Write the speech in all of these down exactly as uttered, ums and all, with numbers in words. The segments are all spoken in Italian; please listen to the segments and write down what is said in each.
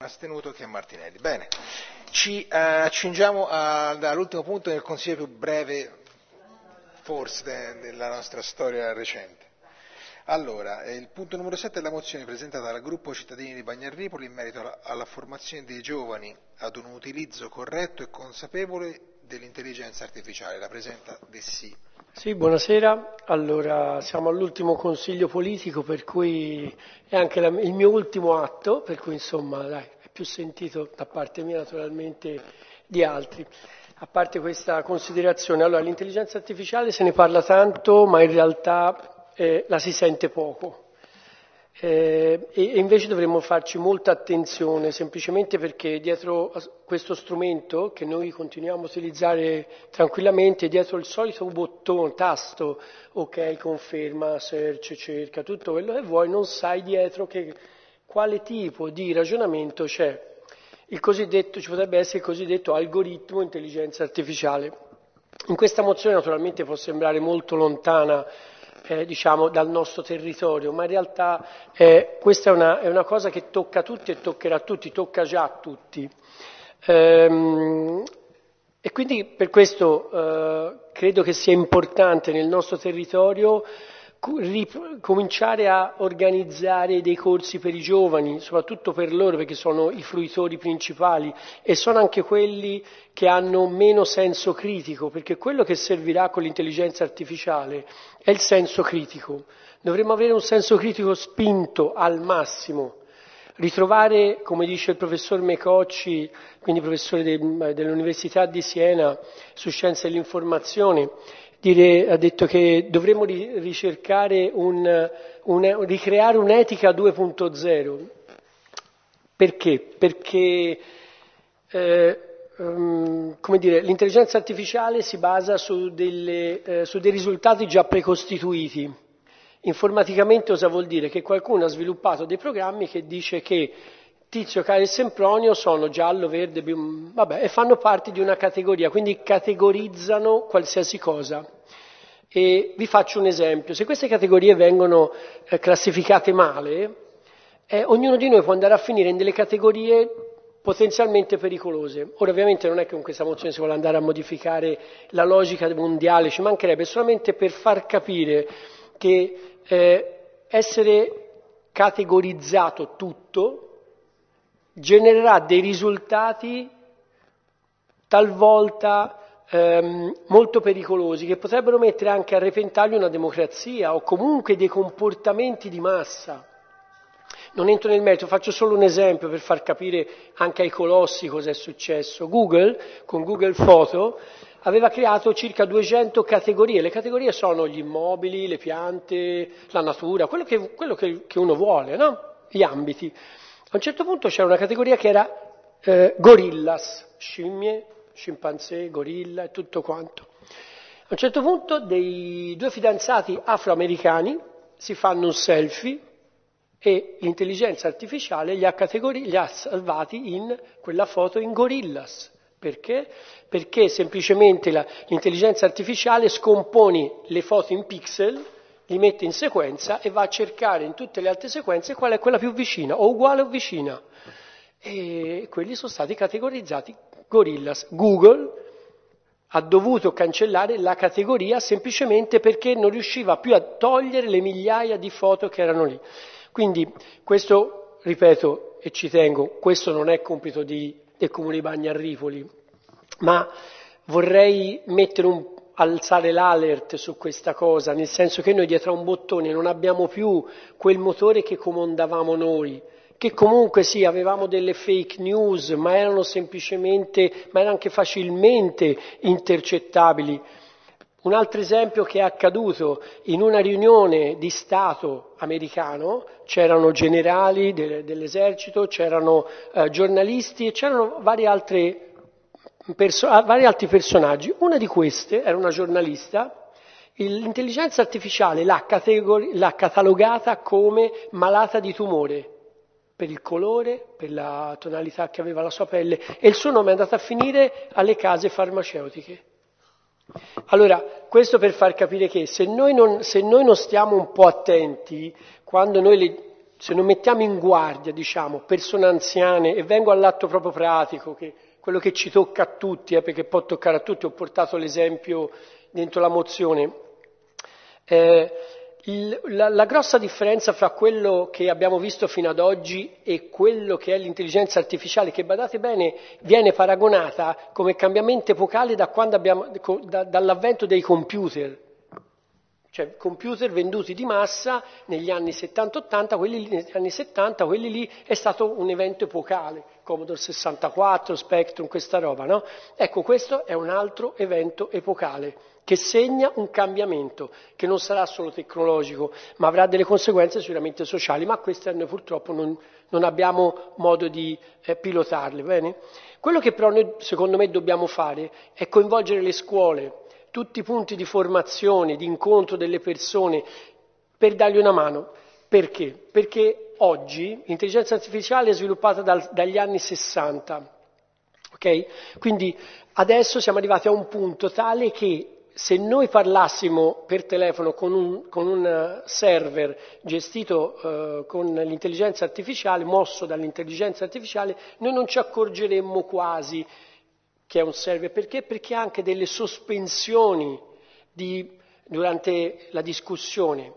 astenuto, che è Martinelli. Bene, ci eh, accingiamo a, all'ultimo punto del consiglio più breve, forse, de, della nostra storia recente. Allora, il punto numero sette è la mozione presentata dal gruppo cittadini di Bagnarripoli in merito alla, alla formazione dei giovani ad un utilizzo corretto e consapevole dell'intelligenza artificiale. La presenta De Sì. Sì, buonasera. Allora, siamo all'ultimo consiglio politico, per cui è anche la, il mio ultimo atto, per cui insomma dai, è più sentito da parte mia naturalmente di altri. A parte questa considerazione, allora l'intelligenza artificiale se ne parla tanto, ma in realtà Eh, la si sente poco eh, e, e invece dovremmo farci molta attenzione, semplicemente perché dietro a questo strumento che noi continuiamo a utilizzare tranquillamente, dietro il solito bottone, tasto, ok, conferma, search, cerca, tutto quello che vuoi, non sai dietro che, quale tipo di ragionamento c'è. Il cosiddetto, ci potrebbe essere il cosiddetto algoritmo intelligenza artificiale. In questa mozione naturalmente può sembrare molto lontana Eh, diciamo dal nostro territorio, ma in realtà eh, questa è una, è una cosa che tocca tutti e toccherà tutti, tocca già a tutti. Ehm, e quindi per questo eh, credo che sia importante nel nostro territorio cominciare a organizzare dei corsi per i giovani, soprattutto per loro, perché sono i fruitori principali e sono anche quelli che hanno meno senso critico, perché quello che servirà con l'intelligenza artificiale è il senso critico. Dovremmo avere un senso critico spinto al massimo, ritrovare, come dice il professor Mecocci, quindi professore de, dell'Università di Siena su scienza dell'informazione, Dire, ha detto che dovremmo ricercare un, un, ricreare un'etica due punto zero. Perché? Perché eh, um, come dire, l'intelligenza artificiale si basa su, delle, eh, su dei risultati già precostituiti. Informaticamente cosa vuol dire? Che qualcuno ha sviluppato dei programmi che dice che Tizio, Caio e Sempronio sono giallo, verde, blu, vabbè, e fanno parte di una categoria, quindi categorizzano qualsiasi cosa. E vi faccio un esempio: se queste categorie vengono eh, classificate male, eh, ognuno di noi può andare a finire in delle categorie potenzialmente pericolose. Ora ovviamente non è che con questa mozione si vuole andare a modificare la logica mondiale, ci mancherebbe, solamente per far capire che eh, essere categorizzato tutto genererà dei risultati talvolta ehm, molto pericolosi, che potrebbero mettere anche a repentaglio una democrazia o comunque dei comportamenti di massa. Non entro nel merito, faccio solo un esempio per far capire anche ai colossi cosa è successo. Google, con Google Photo, aveva creato circa duecento categorie. Le categorie sono gli immobili, le piante, la natura, quello che, quello che, che uno vuole, no? Gli ambiti. A un certo punto c'era una categoria che era eh, gorillas, scimmie, scimpanzé, gorilla e tutto quanto. A un certo punto dei due fidanzati afroamericani si fanno un selfie e l'intelligenza artificiale li ha, categori- li ha salvati in quella foto in gorillas. Perché? Perché semplicemente la, l'intelligenza artificiale scompone le foto in pixel, li mette in sequenza e va a cercare in tutte le altre sequenze qual è quella più vicina, o uguale o vicina. E quelli sono stati categorizzati gorillas. Google ha dovuto cancellare la categoria semplicemente perché non riusciva più a togliere le migliaia di foto che erano lì. Quindi questo, ripeto e ci tengo, questo non è compito di, del Comune di Bagnarripoli, ma vorrei mettere un alzare l'alert su questa cosa, nel senso che noi dietro a un bottone non abbiamo più quel motore che comandavamo noi, che comunque sì, avevamo delle fake news, ma erano semplicemente, ma erano anche facilmente intercettabili. Un altro esempio che è accaduto: in una riunione di Stato americano c'erano generali de- dell'esercito, c'erano eh, giornalisti e c'erano vari altri Perso- vari altri personaggi. Una di queste era una giornalista. L'intelligenza artificiale l'ha, categori- l'ha catalogata come malata di tumore per il colore, per la tonalità che aveva la sua pelle, e il suo nome è andato a finire alle case farmaceutiche. Allora, questo per far capire che se noi non, se noi non stiamo un po' attenti, quando noi le, se non mettiamo in guardia, diciamo, persone anziane, e vengo all'atto proprio pratico, che quello che ci tocca a tutti, eh, perché può toccare a tutti, ho portato l'esempio dentro la mozione. Eh, il, la, la grossa differenza fra quello che abbiamo visto fino ad oggi e quello che è l'intelligenza artificiale, che badate bene, viene paragonata come cambiamento epocale da quando abbiamo, da, dall'avvento dei computer. Cioè computer venduti di massa negli anni settanta ottanta, quelli lì, negli anni settanta, quelli lì è stato un evento epocale, Commodore sessantaquattro, Spectrum, questa roba, no? Ecco, questo è un altro evento epocale che segna un cambiamento, che non sarà solo tecnologico, ma avrà delle conseguenze sicuramente sociali, ma queste noi purtroppo non, non abbiamo modo di eh, pilotarle, bene? Quello che però noi, secondo me, dobbiamo fare è coinvolgere le scuole, tutti i punti di formazione, di incontro delle persone, per dargli una mano. Perché? Perché oggi l'intelligenza artificiale è sviluppata dal, dagli anni sessanta, ok? Quindi adesso siamo arrivati a un punto tale che se noi parlassimo per telefono con un, con un server gestito eh, con l'intelligenza artificiale, mosso dall'intelligenza artificiale, noi non ci accorgeremmo quasi che è un server. Perché? Perché ha anche delle sospensioni di, durante la discussione.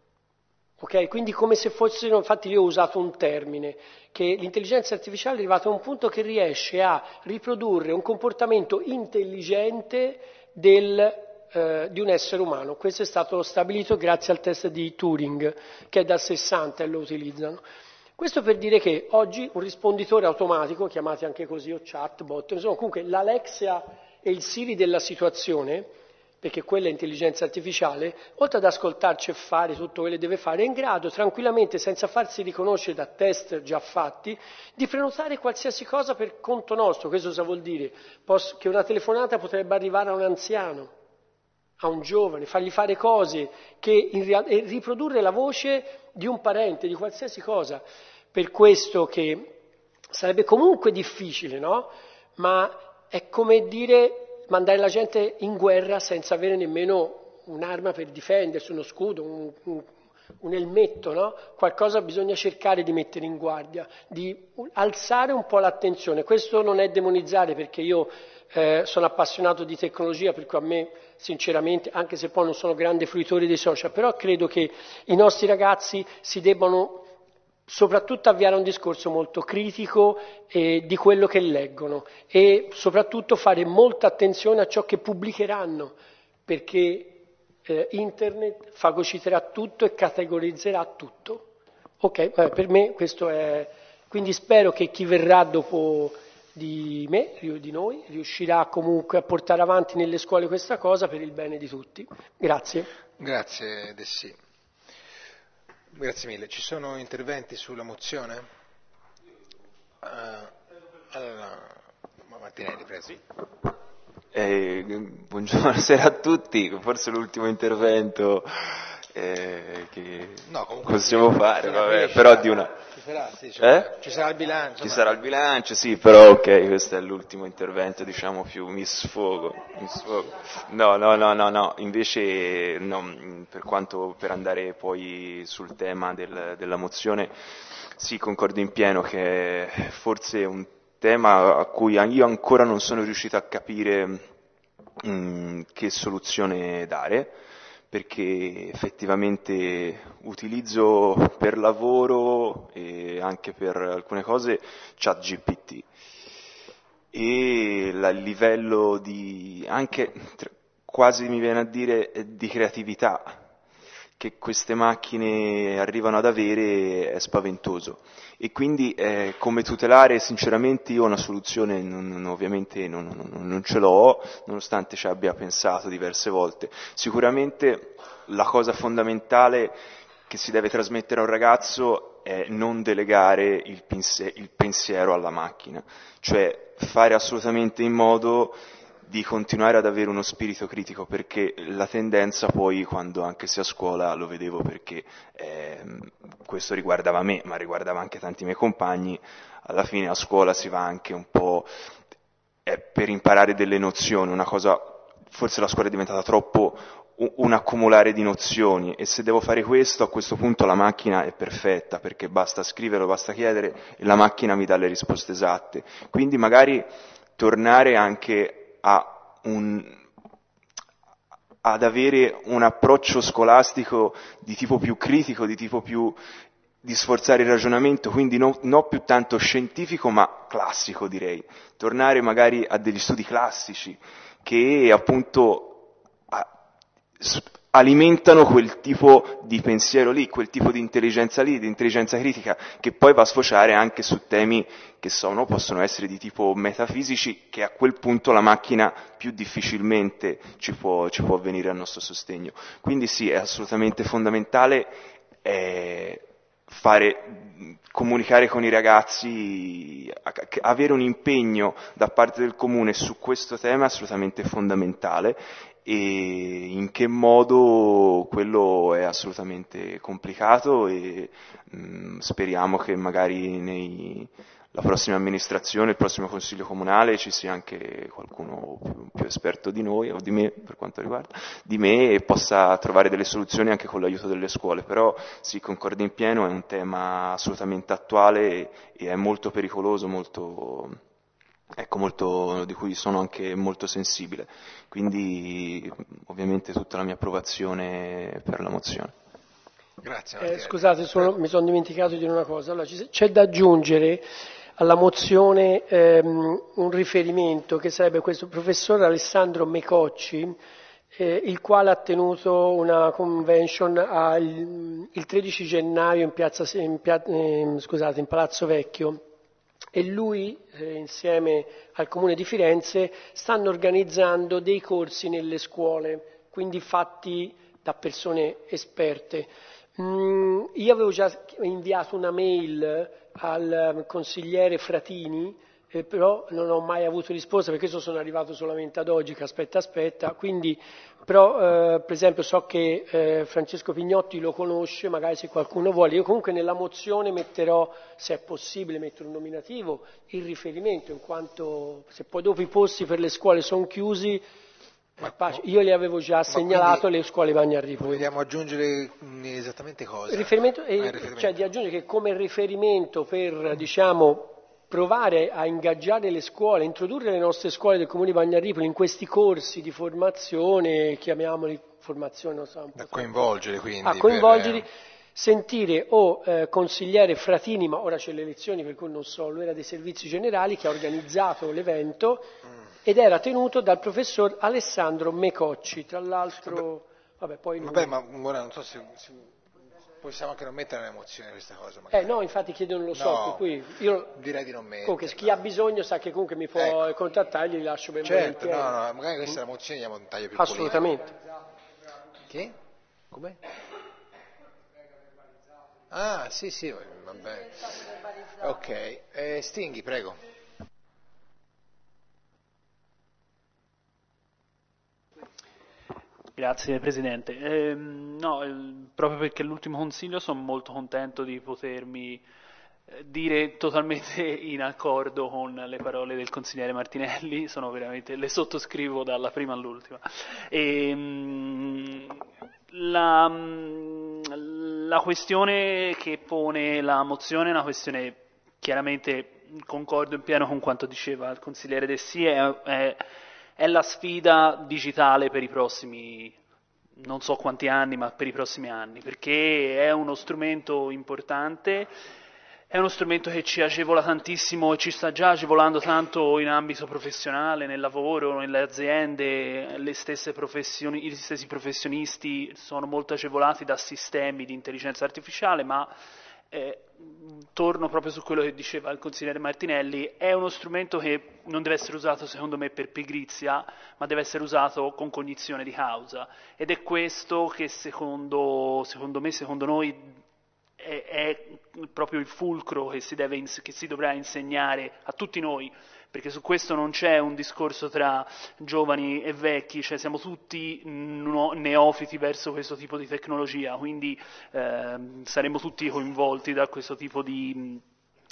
Okay? Quindi come se fossero, infatti io ho usato un termine, che l'intelligenza artificiale è arrivata a un punto che riesce a riprodurre un comportamento intelligente del, eh, di un essere umano. Questo è stato stabilito grazie al test di Turing, che è dal sessanta e lo utilizzano. Questo per dire che oggi un risponditore automatico, chiamati anche così, o chatbot, insomma comunque l'Alexia e il Siri della situazione, perché quella è intelligenza artificiale, oltre ad ascoltarci e fare tutto quello che deve fare, è in grado tranquillamente, senza farsi riconoscere da test già fatti, di prenotare qualsiasi cosa per conto nostro. Questo cosa vuol dire? Posso, che una telefonata potrebbe arrivare a un anziano, a un giovane, fargli fare cose che in real- e riprodurre la voce di un parente, di qualsiasi cosa. Per questo che sarebbe comunque difficile, no? Ma è come dire mandare la gente in guerra senza avere nemmeno un'arma per difendersi, uno scudo, un, un, un elmetto, no? Qualcosa bisogna cercare di mettere in guardia, di alzare un po' l'attenzione. Questo non è demonizzare, perché io eh, sono appassionato di tecnologia, per cui a me sinceramente, anche se poi non sono grande fruitore dei social, però credo che i nostri ragazzi si debbano soprattutto avviare un discorso molto critico eh, di quello che leggono e soprattutto fare molta attenzione a ciò che pubblicheranno, perché eh, internet fagociterà tutto e categorizzerà tutto. Ok, vabbè, per me questo è. Quindi spero che chi verrà dopo di me, di noi, riuscirà comunque a portare avanti nelle scuole questa cosa per il bene di tutti. Grazie. Grazie Dessì. Grazie mille. Ci sono interventi sulla mozione? Uh, allora, Martinelli, prego. Eh, buongiorno a tutti, forse l'ultimo intervento eh, che no, comunque possiamo sì, fare, vabbè, cresce, però di una... Ci sarà, sì, cioè, eh? ci sarà il bilancio. Ci ma... sarà il bilancio, sì, però ok, questo è l'ultimo intervento, diciamo più mi sfogo, mi sfogo. No, no, no, no, no, invece no, per quanto, per andare poi sul tema del, della mozione, sì, concordo in pieno che forse è un tema a cui io ancora non sono riuscito a capire mh, che soluzione dare, perché effettivamente utilizzo per lavoro e anche per alcune cose ChatGPT e il livello di, anche quasi mi viene a dire, di creatività che queste macchine arrivano ad avere è spaventoso. E quindi eh, come tutelare, sinceramente io una soluzione non, non, ovviamente non, non, non ce l'ho, nonostante ci abbia pensato diverse volte. Sicuramente la cosa fondamentale che si deve trasmettere a un ragazzo è non delegare il, pense- il pensiero alla macchina, cioè fare assolutamente in modo di continuare ad avere uno spirito critico, perché la tendenza poi, quando anche se a scuola lo vedevo, perché eh, questo riguardava me, ma riguardava anche tanti miei compagni, alla fine a scuola si va anche un po' eh, per imparare delle nozioni, una cosa, forse la scuola è diventata troppo un accumulare di nozioni, e se devo fare questo, a questo punto la macchina è perfetta, perché basta scriverlo, basta chiedere e la macchina mi dà le risposte esatte. Quindi magari tornare anche a un, ad avere un approccio scolastico di tipo più critico, di tipo più di sforzare il ragionamento, quindi non, non più tanto scientifico ma classico, direi. Tornare magari a degli studi classici che appunto a, alimentano quel tipo di pensiero lì, quel tipo di intelligenza lì, di intelligenza critica, che poi va a sfociare anche su temi che sono, possono essere di tipo metafisici, che a quel punto la macchina più difficilmente ci può, ci può venire al nostro sostegno. Quindi sì, è assolutamente fondamentale eh, fare, comunicare con i ragazzi, avere un impegno da parte del comune su questo tema è assolutamente fondamentale. E in che modo, quello è assolutamente complicato, e mh, speriamo che magari nei, la prossima amministrazione, il prossimo consiglio comunale ci sia anche qualcuno più, più esperto di noi, o di me per quanto riguarda, di me, e possa trovare delle soluzioni anche con l'aiuto delle scuole. Però sì, concordo in pieno, è un tema assolutamente attuale e, e è molto pericoloso, molto... ecco, molto, di cui sono anche molto sensibile, quindi ovviamente tutta la mia approvazione per la mozione. Grazie eh, scusate, solo, mi sono dimenticato di dire una cosa. Allora, c'è da aggiungere alla mozione ehm, un riferimento che sarebbe questo professor Alessandro Mecocci, eh, il quale ha tenuto una convention al, il tredici gennaio in, piazza, in, pia, eh, scusate, in Palazzo Vecchio. E lui, eh, insieme al Comune di Firenze, stanno organizzando dei corsi nelle scuole, quindi fatti da persone esperte. Mm, io avevo già inviato una mail al consigliere Fratini, eh, però non ho mai avuto risposta, perché io sono arrivato solamente ad oggi, che aspetta aspetta, quindi però eh, per esempio so che eh, Francesco Pignotti lo conosce, magari se qualcuno vuole. Io comunque nella mozione metterò, se è possibile, metto un nominativo, il riferimento, in quanto se poi dopo i posti per le scuole sono chiusi, Ma, io li avevo già segnalato alle scuole Bagnarripo. Vogliamo aggiungere esattamente cosa? Il riferimento, eh, ah, il riferimento. Cioè di aggiungere che come riferimento per, diciamo, provare a ingaggiare le scuole, introdurre le nostre scuole del Comune di Bagnarripoli in questi corsi di formazione, chiamiamoli formazione, non so, un po' da coinvolgere quindi. A coinvolgere, per... sentire o eh, consigliere Fratini, ma ora c'è le elezioni per cui non so, lui era dei servizi generali che ha organizzato l'evento mm. ed era tenuto dal professor Alessandro Mecocci, tra l'altro, vabbè, poi lui... Vabbè, ma ora non so se... se... Possiamo anche non mettere nell'emozione questa cosa. Magari. Eh no, infatti chiedo, non lo so, no, per cui io direi di non mettere. Comunque, chi ha bisogno sa che comunque mi può ecco. contattare, gli lascio ben certo, volentieri. no, no, magari questa è la mozione, diamo un taglio più assolutamente. politico. Che? Come? Ah, sì, sì, va bene. Ok, eh, Stinghi, prego. Grazie Presidente. Eh, no, eh, proprio perché l'ultimo consiglio sono molto contento di potermi eh, dire totalmente in accordo con le parole del consigliere Martinelli, sono veramente, le sottoscrivo dalla prima all'ultima. E, mh, la, mh, la questione che pone la mozione è una questione, chiaramente concordo in pieno con quanto diceva il consigliere Dessì, è, è è la sfida digitale per i prossimi, non so quanti anni, ma per i prossimi anni, perché è uno strumento importante, è uno strumento che ci agevola tantissimo e ci sta già agevolando tanto in ambito professionale, nel lavoro, nelle aziende, le stesse professioni, gli stessi professionisti sono molto agevolati da sistemi di intelligenza artificiale, ma Eh, torno proprio su quello che diceva il consigliere Martinelli, è uno strumento che non deve essere usato secondo me per pigrizia, ma deve essere usato con cognizione di causa, ed è questo che secondo, secondo me, secondo noi è, è proprio il fulcro che si, deve, che si dovrà insegnare a tutti noi, perché su questo non c'è un discorso tra giovani e vecchi, cioè siamo tutti neofiti verso questo tipo di tecnologia, quindi eh, saremo tutti coinvolti da questo tipo di,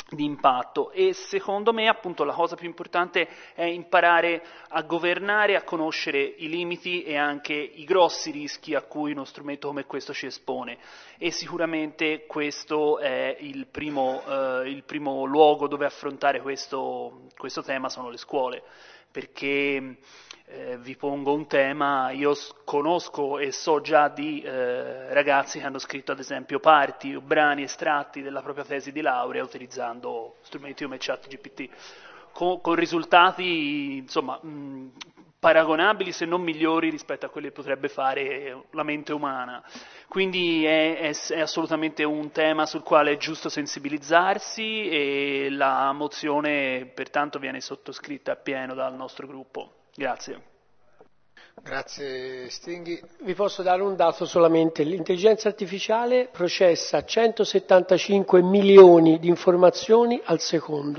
di impatto. E secondo me appunto la cosa più importante è imparare a governare, a conoscere i limiti e anche i grossi rischi a cui uno strumento come questo ci espone, e sicuramente questo è il primo, eh, il primo luogo dove affrontare questo, questo tema sono le scuole, perché eh, vi pongo un tema: io conosco e so già di eh, ragazzi che hanno scritto ad esempio parti o brani estratti della propria tesi di laurea utilizzando strumenti come ChatGPT, con, con risultati insomma mh, paragonabili se non migliori rispetto a quelli che potrebbe fare la mente umana. Quindi è, è, è assolutamente un tema sul quale è giusto sensibilizzarsi, e la mozione pertanto viene sottoscritta appieno dal nostro gruppo. Grazie. Grazie Stinghi. Vi posso dare un dato solamente: l'intelligenza artificiale processa centosettantacinque milioni di informazioni al secondo.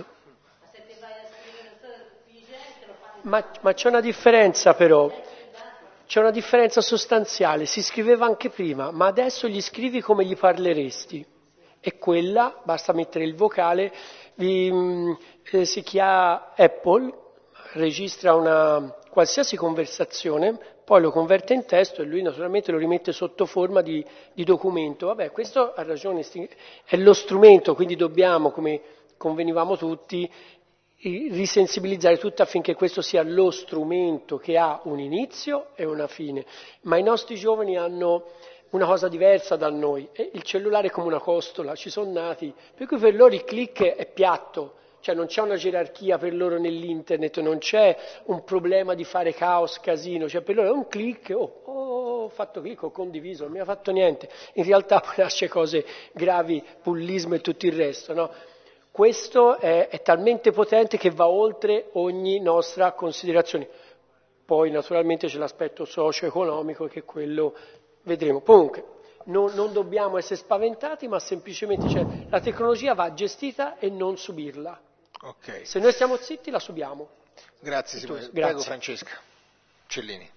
Ma, ma c'è una differenza però, c'è una differenza sostanziale: si scriveva anche prima, ma adesso gli scrivi come gli parleresti, e quella, basta mettere il vocale, vi, eh, si chiama Apple, registra una qualsiasi conversazione, poi lo converte in testo e lui naturalmente lo rimette sotto forma di, di documento. Vabbè, questo ha ragione, è lo strumento, quindi dobbiamo, come convenivamo tutti, risensibilizzare tutti affinché questo sia lo strumento che ha un inizio e una fine. Ma i nostri giovani hanno una cosa diversa da noi: il cellulare è come una costola, ci sono nati, per cui per loro il click è piatto, cioè non c'è una gerarchia per loro nell'internet, non c'è un problema di fare caos, casino, cioè per loro è un click, oh, oh, ho fatto click, ho condiviso, non mi ha fatto niente. In realtà poi nasce cose gravi, bullismo e tutto il resto, no? Questo è, è talmente potente che va oltre ogni nostra considerazione. Poi naturalmente c'è l'aspetto socio-economico, che quello vedremo. Comunque non, non dobbiamo essere spaventati, ma semplicemente cioè, la tecnologia va gestita e non subirla. Okay. Se noi stiamo zitti la subiamo. Grazie Simone. Grazie. Prego Francesca Cellini.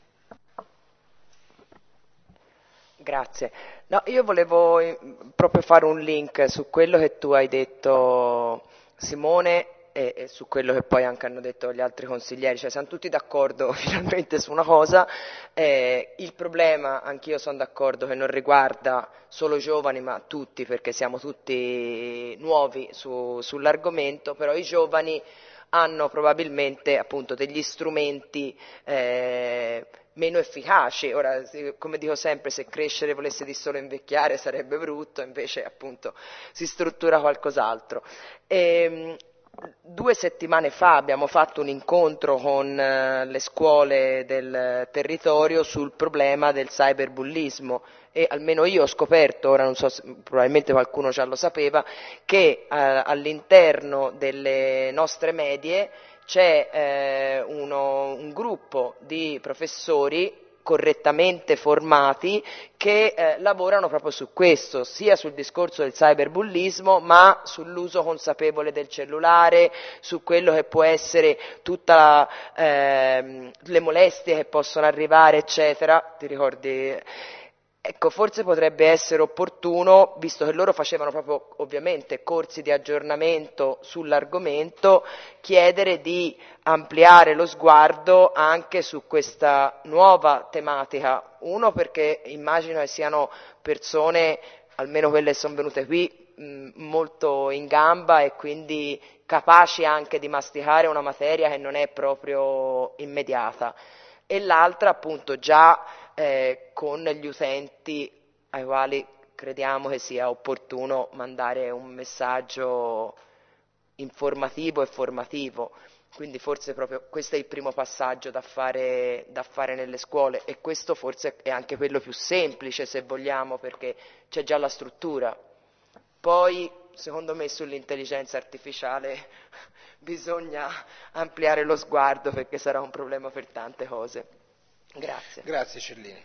Grazie. No, io volevo proprio fare un link su quello che tu hai detto, Simone, e, e su quello che poi anche hanno detto gli altri consiglieri, cioè siamo tutti d'accordo finalmente su una cosa. Eh, il problema, anch'io sono d'accordo, che non riguarda solo i giovani ma tutti, perché siamo tutti nuovi su, sull'argomento, però i giovani hanno probabilmente appunto degli strumenti eh, meno efficaci. Ora, come dico sempre, se crescere volesse di solo invecchiare sarebbe brutto, invece appunto si struttura qualcos'altro. E, due settimane fa abbiamo fatto un incontro con le scuole del territorio sul problema del cyberbullismo, e almeno io ho scoperto, ora non so se probabilmente qualcuno già lo sapeva, che eh, all'interno delle nostre medie c'è eh, uno, un gruppo di professori correttamente formati che eh, lavorano proprio su questo, sia sul discorso del cyberbullismo, ma sull'uso consapevole del cellulare, su quello che può essere tutte eh, le molestie che possono arrivare, eccetera. Ti ricordi? Ecco, forse potrebbe essere opportuno, visto che loro facevano proprio ovviamente corsi di aggiornamento sull'argomento, chiedere di ampliare lo sguardo anche su questa nuova tematica. Uno, perché immagino che siano persone, almeno quelle che sono venute qui, mh, molto in gamba e quindi capaci anche di masticare una materia che non è proprio immediata. E l'altra, appunto, già eh, con gli utenti ai quali crediamo che sia opportuno mandare un messaggio informativo e formativo. Quindi forse proprio questo è il primo passaggio da fare, da fare nelle scuole, e questo forse è anche quello più semplice, se vogliamo, perché c'è già la struttura. Poi, secondo me, sull'intelligenza artificiale bisogna ampliare lo sguardo, perché sarà un problema per tante cose. Grazie. Grazie Cellini.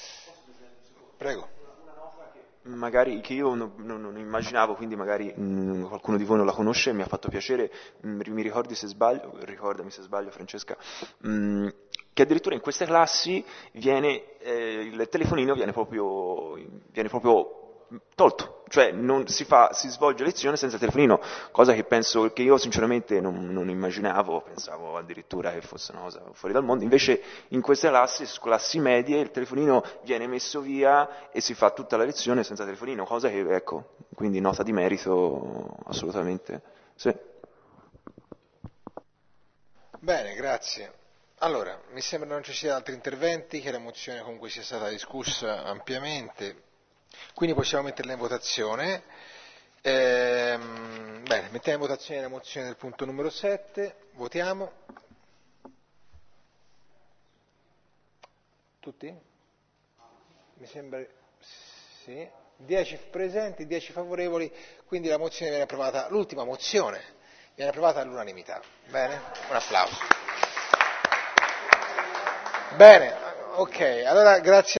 Prego. Magari che io non, non, non immaginavo, quindi magari mh, qualcuno di voi non la conosce, mi ha fatto piacere, mh, mi ricordi se sbaglio, ricordami se sbaglio Francesca, mh, che addirittura in queste classi viene, eh, il telefonino viene proprio, viene proprio tolto, cioè non si, fa, si svolge lezione senza telefonino, cosa che penso che io sinceramente non, non immaginavo, pensavo addirittura che fosse una cosa fuori dal mondo, invece in queste classi, classi medie, il telefonino viene messo via e si fa tutta la lezione senza telefonino, cosa che, ecco, quindi nota di merito assolutamente, sì. Bene, grazie. Allora, mi sembra non ci siano altri interventi, che la mozione comunque sia stata discussa ampiamente, quindi possiamo metterla in votazione. Ehm, bene, mettiamo in votazione la mozione del punto numero sette, votiamo. Tutti? Mi sembra sì. dieci presenti, dieci favorevoli, quindi la mozione viene approvata, l'ultima mozione viene approvata all'unanimità. Bene? Un applauso. Bene, ok, allora grazie.